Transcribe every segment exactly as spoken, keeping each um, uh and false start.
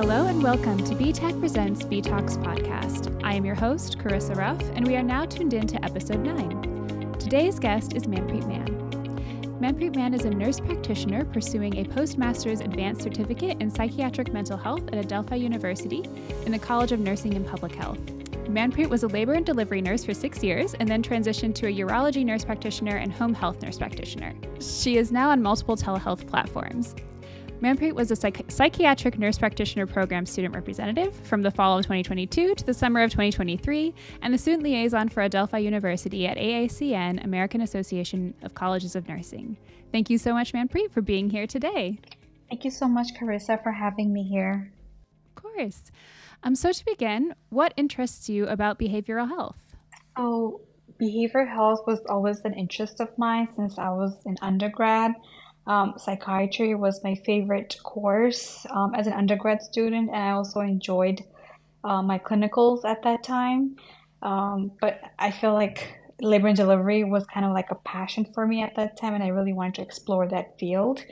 Hello and welcome to B Tech Presents B Talks podcast. I am your host, Carissa Ruff, and we are now tuned in to episode nine. Today's guest is Manpreet Mann. Manpreet Mann is a nurse practitioner pursuing a postmaster's advanced certificate in psychiatric mental health at Adelphi University in the College of Nursing and Public Health. Manpreet was a labor and delivery nurse for six years and then transitioned to a urology nurse practitioner and home health nurse practitioner. She is now on multiple telehealth platforms. Manpreet was a psych- psychiatric nurse practitioner program student representative from the fall of twenty twenty-two to the summer of twenty twenty-three and the student liaison for Adelphi University at A A C N, American Association of Colleges of Nursing. Thank you so much, Manpreet, for being here today. Thank you so much, Carissa, for having me here. Of course. Um, so to begin, what interests you about behavioral health? Oh, behavioral health was always an interest of mine since I was in undergrad. Um, psychiatry was my favorite course um, as an undergrad student, and I also enjoyed uh, my clinicals at that time. Um, but I feel like labor and delivery was kind of like a passion for me at that time, and I really wanted to explore that field.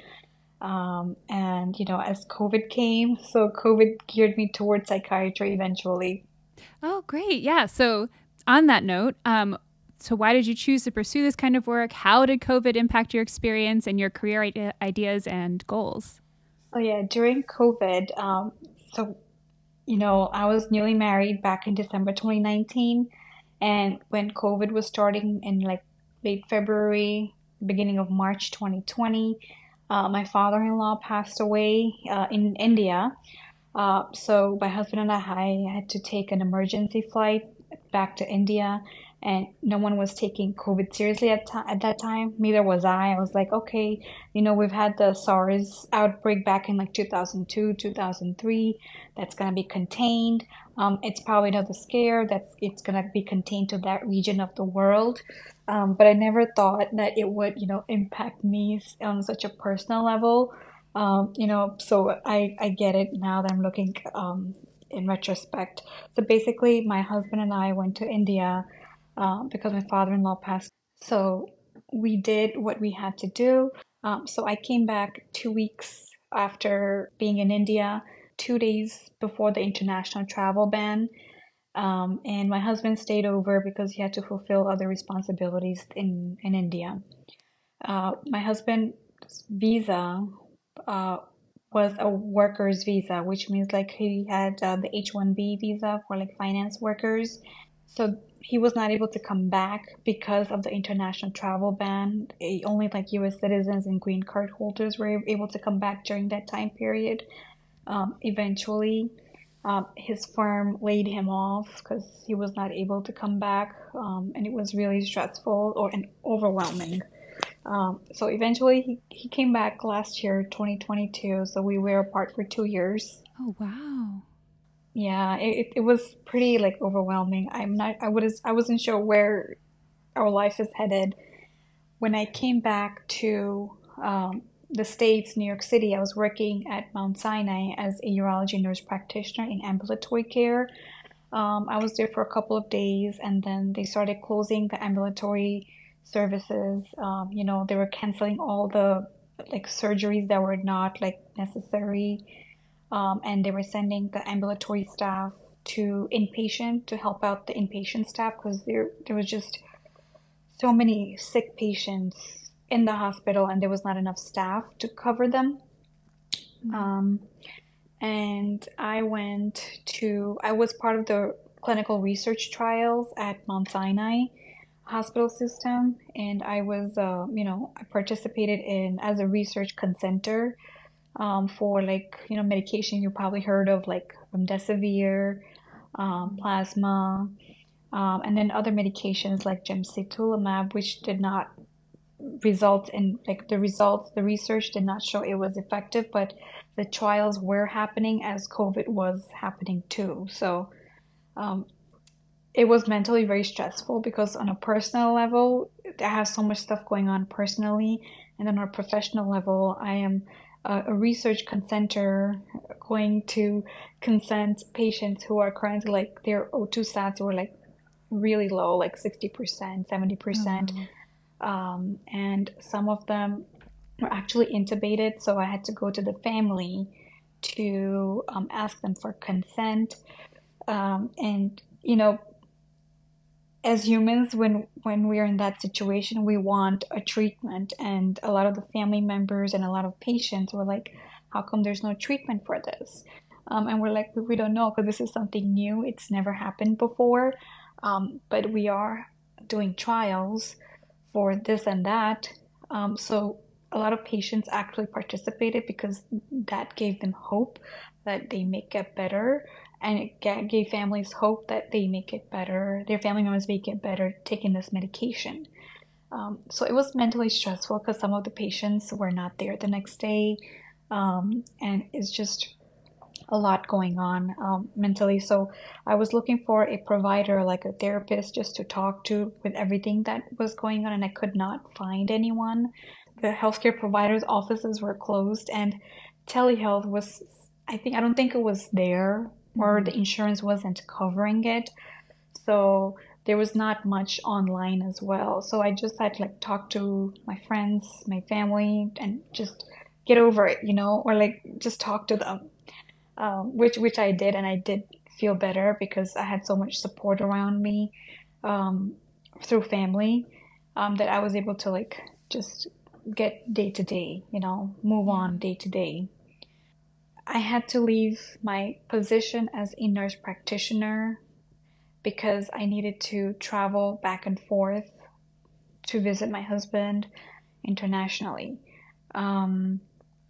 Um, and, you know, as COVID came, so COVID geared me towards psychiatry eventually. Oh, great. Yeah. So on that note, um, so why did you choose to pursue this kind of work? How did COVID impact your experience and your career idea, ideas and goals? Oh yeah, during COVID, um, so, you know, I was newly married back in December twenty nineteen. And when COVID was starting in like late February, beginning of March twenty twenty, uh, my father-in-law passed away uh, in India. Uh, so my husband and I had to take an emergency flight back to India, and no one was taking COVID seriously at, ti- at that time. Neither was I. I was like, okay, you know, we've had the SARS outbreak back in like two thousand two, two thousand three. That's going to be contained. Um, it's probably not the scare that's it's going to be contained to that region of the world. Um, but I never thought that it would, you know, impact me on such a personal level. Um, you know, so I, I get it now that I'm looking um, in retrospect. So basically, my husband and I went to India uh, because my father-in-law passed. So we did what we had to do. Um, so I came back two weeks after being in India, two days before the international travel ban. Um, and my husband stayed over because he had to fulfill other responsibilities in, in India. Uh, my husband's visa uh, was a worker's visa, which means like he had uh, the H one B visa for like finance workers. So he was not able to come back because of the international travel ban. Eh, Only like U S citizens and green card holders were able to come back during that time period. Um, eventually, um, his firm laid him off because he was not able to come back, um, and it was really stressful or and overwhelming. Um, so eventually he, he came back last year, twenty twenty-two. So we were apart for two years. Oh, wow. Yeah, it, it it was pretty like overwhelming. I'm not, I was, I wasn't sure where our life is headed. When I came back to um, the States, New York City, I was working at Mount Sinai as a urology nurse practitioner in ambulatory care. Um, I was there for a couple of days, and then they started closing the ambulatory services. Um, you know, they were canceling all the like surgeries that were not like necessary, um, and they were sending the ambulatory staff to inpatient to help out the inpatient staff because there there was just so many sick patients in the hospital, and there was not enough staff to cover them. Um, and I went to, I was part of the clinical research trials at Mount Sinai hospital system, and I was, uh, you know, I participated in as a research consenter um, for like, you know, medication you probably heard of, like remdesivir, um, plasma, um, and then other medications like gemcitabine, which did not result in like the results, the research did not show it was effective, but the trials were happening as COVID was happening too. So um, it was mentally very stressful because on a personal level, I have so much stuff going on personally, and then on a professional level, I am a, a research consenter going to consent patients who are currently like their O two stats were like really low, like sixty percent, seventy percent. Oh, Um, and some of them were actually intubated, so I had to go to the family to um, ask them for consent. Um, and, you know, as humans, when when we're in that situation, we want a treatment, and a lot of the family members and a lot of patients were like, how come there's no treatment for this? Um, and we're like, we, we don't know, because this is something new. It's never happened before. Um, but we are doing trials for this and that. Um, so a lot of patients actually participated because that gave them hope that they may get better, and it gave families hope that they make it better, their family members make it better taking this medication. Um, so it was mentally stressful because some of the patients were not there the next day, um, and it's just a lot going on um, mentally. So I was looking for a provider, like a therapist, just to talk to with everything that was going on, and I could not find anyone. The healthcare providers' offices were closed, and telehealth was, I think, I don't think it was there, or Mm-hmm. the insurance wasn't covering it. So there was not much online as well. So I just had to like talk to my friends, my family, and just get over it, you know, or like just talk to them, um, which which I did, and I did feel better because I had so much support around me, um, through family, um, that I was able to like just get day to day, you know, move Yeah. on day to day. I had to leave my position as a nurse practitioner because I needed to travel back and forth to visit my husband internationally. Um,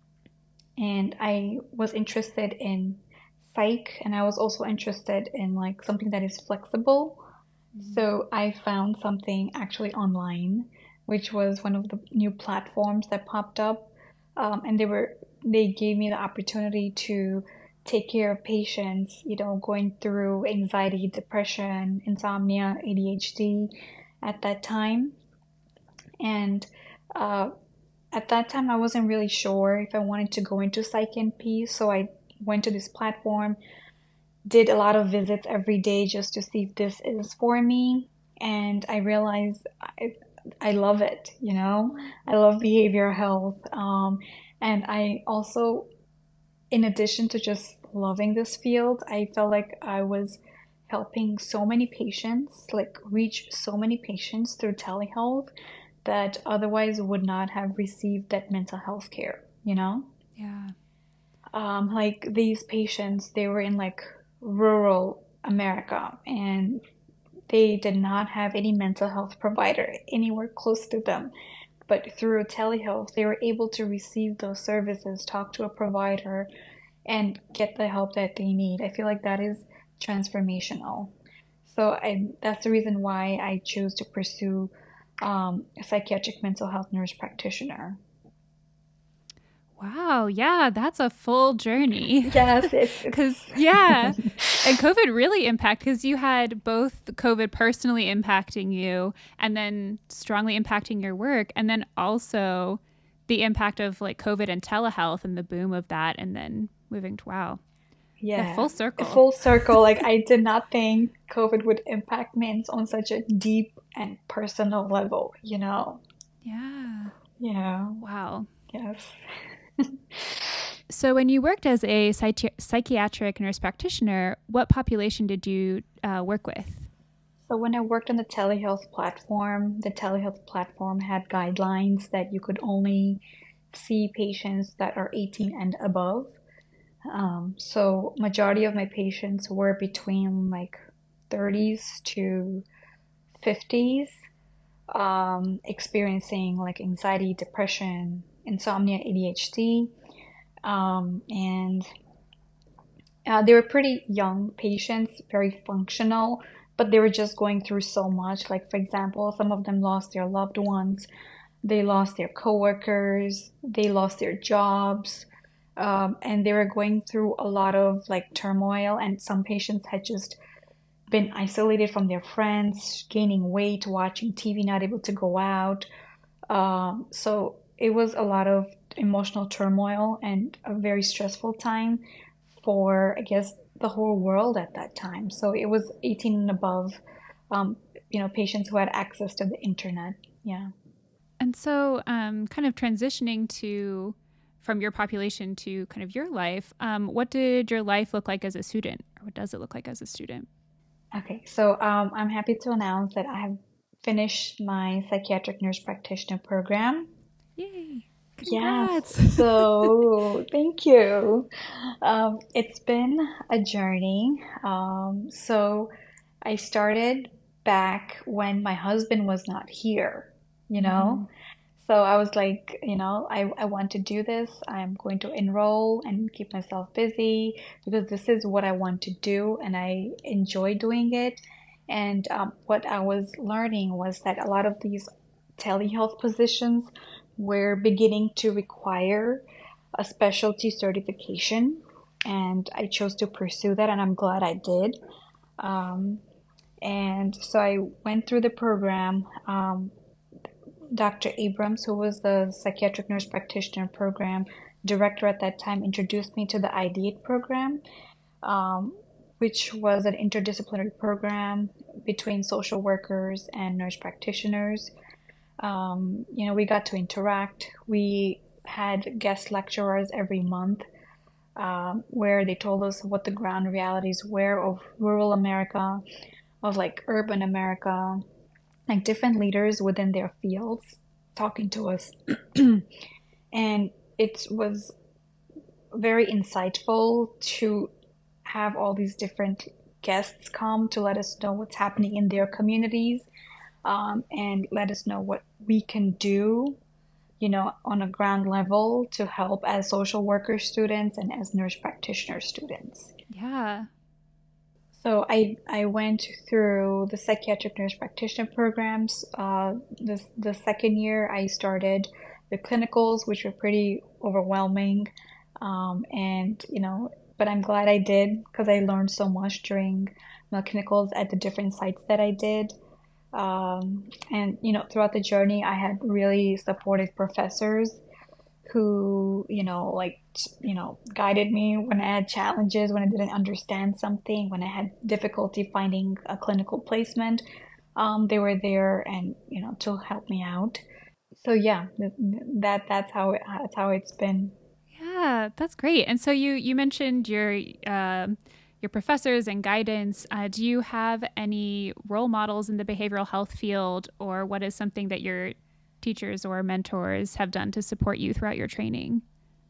and I was interested in psych, and I was also interested in like something that is flexible. Mm-hmm. So I found something actually online, which was one of the new platforms that popped up, um, and they were they gave me the opportunity to take care of patients, you know, going through anxiety, depression, insomnia, A D H D at that time. And uh, at that time, I wasn't really sure if I wanted to go into Psych N P, so I went to this platform, did a lot of visits every day just to see if this is for me, and I realized I, I love it, you know? I love behavioral health. Um, and I also, in addition to just loving this field, I felt like I was helping so many patients, like reach so many patients through telehealth that otherwise would not have received that mental health care, you know? Yeah. Um, like these patients, they were in like rural America, and they did not have any mental health provider anywhere close to them. But through telehealth, they were able to receive those services, talk to a provider, and get the help that they need. I feel like that is transformational. So I, that's the reason why I chose to pursue um, a psychiatric mental health nurse practitioner. Wow. Yeah, that's a full journey. Yes, it's Because, yeah. it's And COVID really impacted, because you had both COVID personally impacting you and then strongly impacting your work. And then also the impact of like COVID and telehealth and the boom of that. And then moving to, wow. Yeah, yeah, full circle. full circle. Like I did not think COVID would impact me on such a deep and personal level, you know? Yeah. Yeah, Wow. yes. So, when you worked as a psychi- psychiatric nurse practitioner, what population did you uh, work with? So when I worked on the telehealth platform, the telehealth platform had guidelines that you could only see patients that are eighteen and above. Um, so majority of my patients were between like thirties to fifties, um, experiencing like anxiety, depression, insomnia, A D H D, um, and uh, they were pretty young patients, very functional, but they were just going through so much. Like, for example, some of them lost their loved ones, they lost their coworkers, they lost their jobs, um, and they were going through a lot of like turmoil. And some patients had just been isolated from their friends, gaining weight, watching T V, not able to go out. Um, so it was a lot of emotional turmoil and a very stressful time for, I guess, the whole world at that time. So it was eighteen and above, um, you know, patients who had access to the internet. Yeah. And so, um, kind of transitioning to from your population to kind of your life, um, what did your life look like as a student, or what does it look like as a student? Okay, so um, I'm happy to announce that I have finished my psychiatric nurse practitioner program. Yay! Yes, Congrats! so thank you. Um, it's been a journey. Um, so I started back when my husband was not here, you Mm-hmm. know? So I was like, you know, I, I want to do this. I'm going to enroll and keep myself busy because this is what I want to do and I enjoy doing it. And um, what I was learning was that a lot of these telehealth positions were beginning to require a specialty certification. And I chose to pursue that, and I'm glad I did. Um, and so I went through the program. Um, Doctor Abrams, who was the psychiatric nurse practitioner program director at that time, introduced me to the IDEATE program, um, which was an interdisciplinary program between social workers and nurse practitioners. Um, you know, we got to interact. We had guest lecturers every month, um, where they told us what the ground realities were of rural America, of like urban America, like different leaders within their fields talking to us. And it was very insightful to have all these different guests come to let us know what's happening in their communities, um, and let us know what we can do, you know, on a ground level to help as social worker students and as nurse practitioner students. Yeah. So I I went through the psychiatric nurse practitioner programs. Uh, the the second year I started the clinicals, which were pretty overwhelming, um, and you know, but I'm glad I did because I learned so much during my clinicals at the different sites that I did. Um, and you know, throughout the journey, I had really supportive professors who, you know, like, you know, guided me when I had challenges, when I didn't understand something, when I had difficulty finding a clinical placement. Um, they were there and, you know, to help me out. So yeah, that that's how it, that's how it's been. Yeah, that's great. And so you you mentioned your um your professors and guidance. Uh, do you have any role models in the behavioral health field, or what is something that your teachers or mentors have done to support you throughout your training?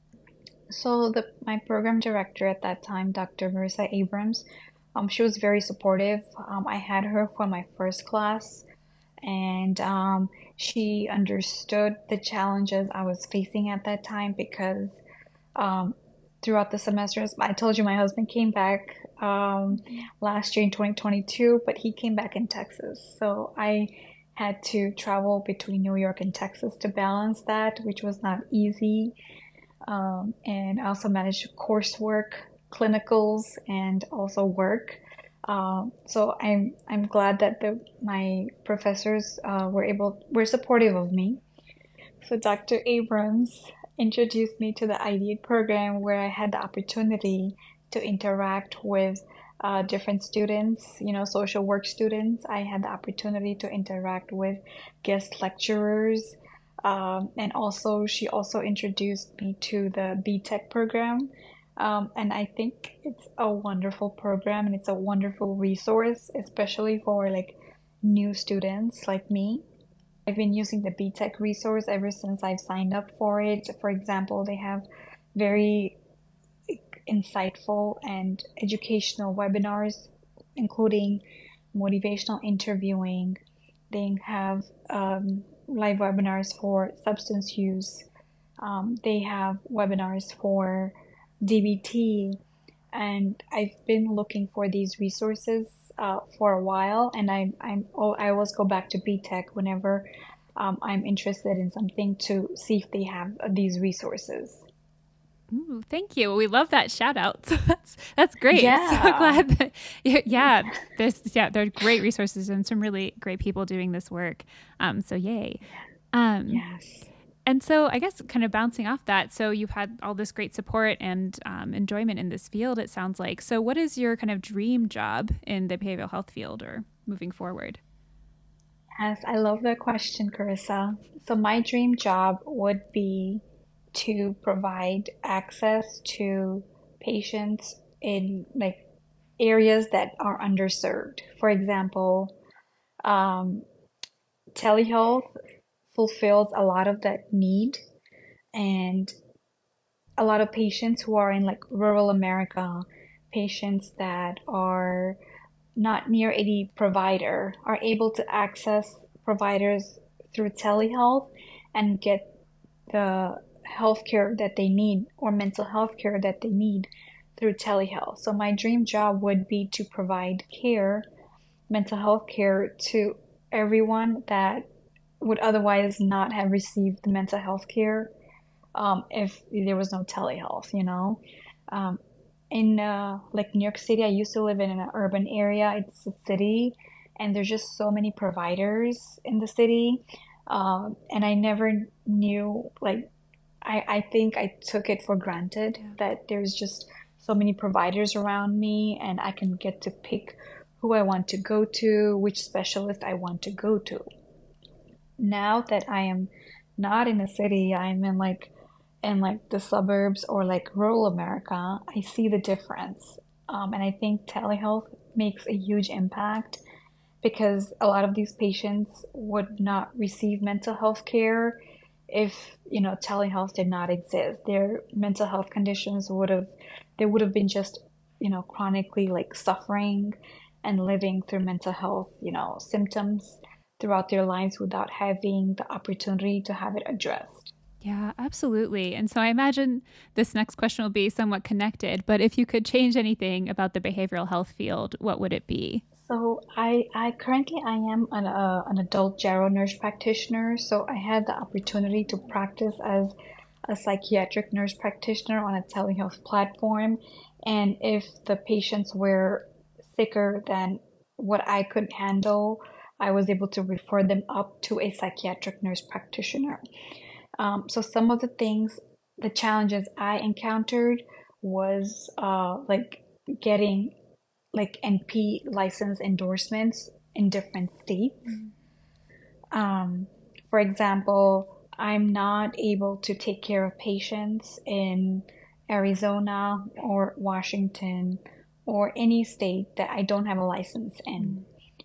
So the my program director at that time, Doctor Marissa Abrams, um, she was very supportive. Um, I had her for my first class, and um, she understood the challenges I was facing at that time because um, throughout the semesters, I told you my husband came back um, last year in twenty twenty-two, but he came back in Texas. So I had to travel between New York and Texas to balance that, which was not easy. Um, and I also managed coursework, clinicals, and also work. Um, so I'm I'm glad that the my professors uh, were able were supportive of me. So Doctor Abrams introduced me to the IDEATE program where I had the opportunity to interact with uh, different students, you know, social work students. I had the opportunity to interact with guest lecturers. Um, and also, she also introduced me to the B Tech program. Um, and I think it's a wonderful program and it's a wonderful resource, especially for like new students like me. I've been using the B Tech resource ever since I've signed up for it. For example, they have very insightful and educational webinars, including motivational interviewing. They have um, live webinars for substance use. Um, they have webinars for D B T. And I've been looking for these resources uh, for a while, and I I'm oh, I always go back to B Tech whenever um, I'm interested in something to see if they have uh, these resources. Ooh, thank you. We love that shout out. So that's that's great. So Yeah. glad that yeah, this yeah, they're great resources and some really great people doing this work. Um, so yay. Um, Yes. and so I guess kind of bouncing off that, so you've had all this great support and um, enjoyment in this field, it sounds like. So what is your kind of dream job in the behavioral health field or moving forward? Yes, I love that question, Carissa. So my dream job would be to provide access to patients in like areas that are underserved. For example, um, telehealth fulfills a lot of that need, and a lot of patients who are in like rural America, patients that are not near any provider, are able to access providers through telehealth and get the healthcare that they need or mental health care that they need through telehealth. So my dream job would be to provide care, mental health care to everyone that would otherwise not have received the mental health care um, if there was no telehealth, you know. Um, in uh, like New York City, I used to live in an urban area. It's a city, and there's just so many providers in the city. Um, and I never knew, like, I, I think I took it for granted Yeah. that there's just so many providers around me, and I can get to pick who I want to go to, which specialist I want to go to. Now that I am not in a city, I'm in like in like the suburbs or like rural America, I see the difference. Um, and I think telehealth makes a huge impact because a lot of these patients would not receive mental health care if, you know, telehealth did not exist. Their mental health conditions would have, they would have been just, you know, chronically like suffering and living through mental health, you know, symptoms throughout their lives without having the opportunity to have it addressed. Yeah, absolutely. And so I imagine this next question will be somewhat connected, but if you could change anything about the behavioral health field, what would it be? So I, I currently I am an, uh, an adult gero nurse practitioner. So I had the opportunity to practice as a psychiatric nurse practitioner on a telehealth platform. And if the patients were sicker than what I could handle, I was able to refer them up to a psychiatric nurse practitioner. Um, so some of the things, the challenges I encountered was uh, like getting like N P license endorsements in different states. Um, for example, I'm not able to take care of patients in Arizona or Washington or any state that I don't have a license in.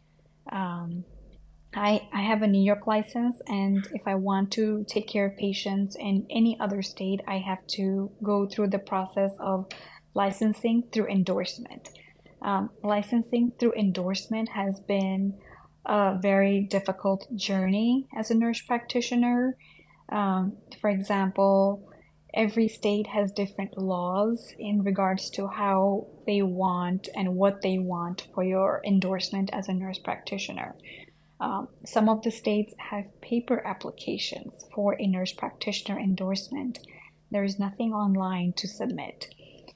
Um, I, I have a New York license, and if I want to take care of patients in any other state, I have to go through the process of licensing through endorsement. Um, licensing through endorsement has been a very difficult journey as a nurse practitioner. Um, for example, every state has different laws in regards to how they want and what they want for your endorsement as a nurse practitioner. Um, some of the states have paper applications for a nurse practitioner endorsement. There is nothing online to submit.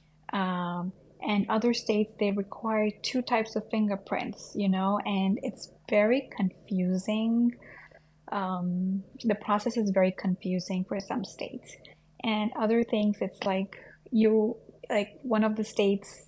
Um, and other states, they require two types of fingerprints, you know, and it's very confusing. Um, the process is very confusing for some states. And other things, it's like you, like one of the states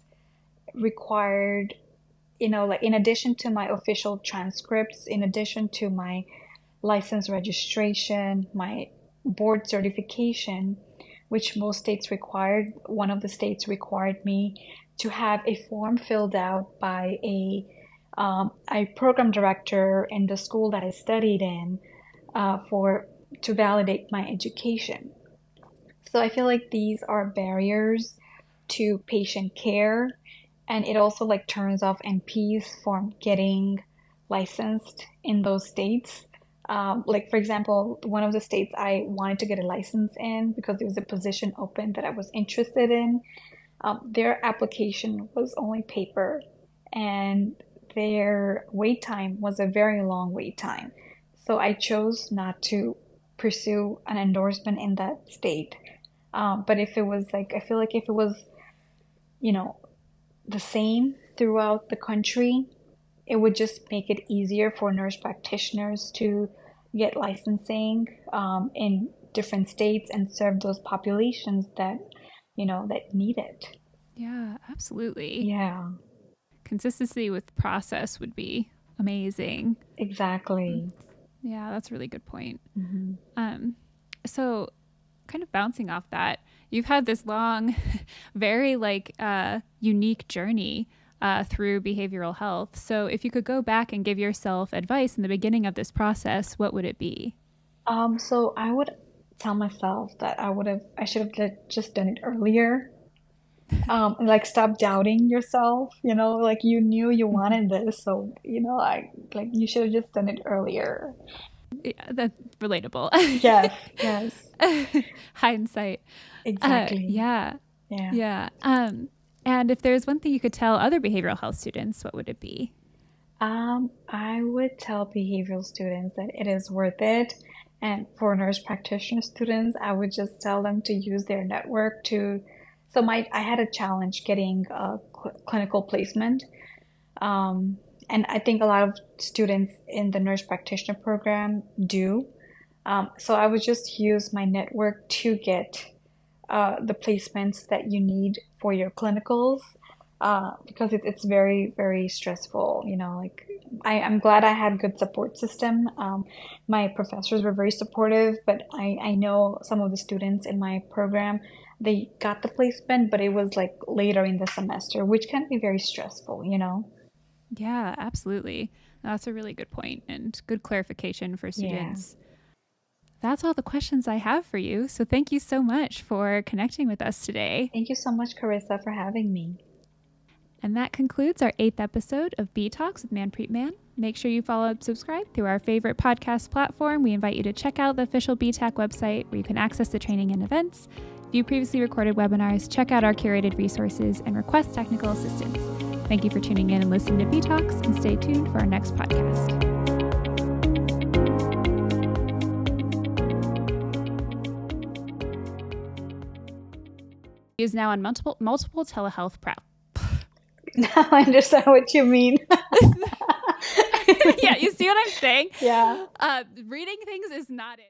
required, you know, like in addition to my official transcripts, in addition to my license registration, my board certification, which most states required, one of the states required me to have a form filled out by a um, a program director in the school that I studied in uh, for to validate my education. So I feel like these are barriers to patient care, and it also like turns off N Ps from getting licensed in those states. Um, like for example, one of the states I wanted to get a license in because there was a position open that I was interested in. Um, their application was only paper, and their wait time was a very long wait time. So I chose not to pursue an endorsement in that state. Um, but if it was like, I feel like if it was, you know, the same throughout the country, it would just make it easier for nurse practitioners to get licensing um, in different states and serve those populations that, you know, that need it. Yeah, absolutely. Yeah, Consistency with process would be amazing. exactly. Yeah, that's a really good point. Hmm. Um, so kind of bouncing off that, you've had this long, very like uh, unique journey uh, through behavioral health. So if you could go back and give yourself advice in the beginning of this process, what would it be? Um, so I would tell myself that I would have, I should have like, just done it earlier. Um, and like stop doubting yourself, you know, like you knew you wanted this, so you know, I like you should have just done it earlier. Yeah, that's relatable. Yes, yes, Hindsight. Uh, exactly. yeah, Yeah. yeah. Um, and if there's one thing you could tell other behavioral health students, what would it be? Um, I would tell behavioral students that it is worth it. And for nurse practitioner students, I would just tell them to use their network to. So my I had a challenge getting a cl clinical placement. Um, and I think a lot of students in the nurse practitioner program do. Um, so I would just use my network to get uh, the placements that you need for your clinicals uh, because it, it's very, very stressful. You know, like I, I'm glad I had good support system. Um, my professors were very supportive, but I, I know some of the students in my program, they got the placement, but it was like later in the semester, which can be very stressful, you know? Yeah, absolutely. That's a really good point and good clarification for Yeah. students. That's all the questions I have for you. So thank you so much for connecting with us today. Thank you so much, Carissa, for having me. And that concludes our eighth episode of B Talks with Manpreet Man. Make sure you follow and subscribe through our favorite podcast platform. We invite you to check out the official B TAC website where you can access the training and events, view previously recorded webinars, check out our curated resources, and request technical assistance. Thank you for tuning in and listening to B Talks, and stay tuned for our next podcast. Is now on multiple multiple telehealth prep. Now I understand what you mean. Yeah, you see what I'm saying? Yeah. Uh, reading things is not it.